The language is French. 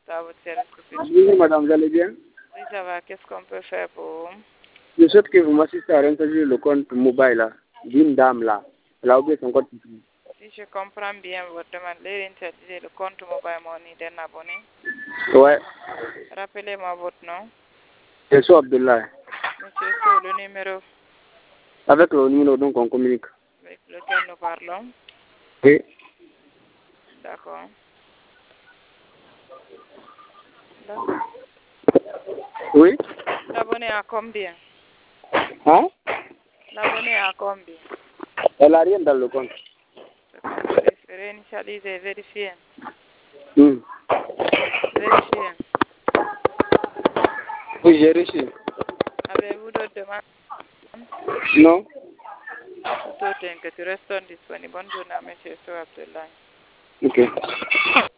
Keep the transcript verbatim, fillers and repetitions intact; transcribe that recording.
à votre service. Bonjour madame, vous allez bien? Oui, ça va. Qu'est-ce qu'on peut faire pour vous? Je souhaite que vous m'assistez à réintroduire le compte mobile là, d'une dame là. Elle a oublié son compte. Si je comprends bien votre demande, réintroduire le compte mobile money d'un abonné. Ouais. Rappelez-moi votre nom. Je suis Abdullah. Monsieur Sow, le numéro Avec le numéro donc on communique. avec lequel nous parlons. Oui. D'accord. D'accord. Oui. L'abonné à combien? Hein? L'abonné à combien? Elle n'a rien dans le compte. Ce qu'on peut réinitialiser, vérifier. Hmm. Vérifier. Oui, j'ai reçu. Avez-vous d'autres demandes? Non. Tout autre que tu restes disponible. Bonne journée, monsieur Sow Abdullah. Ok.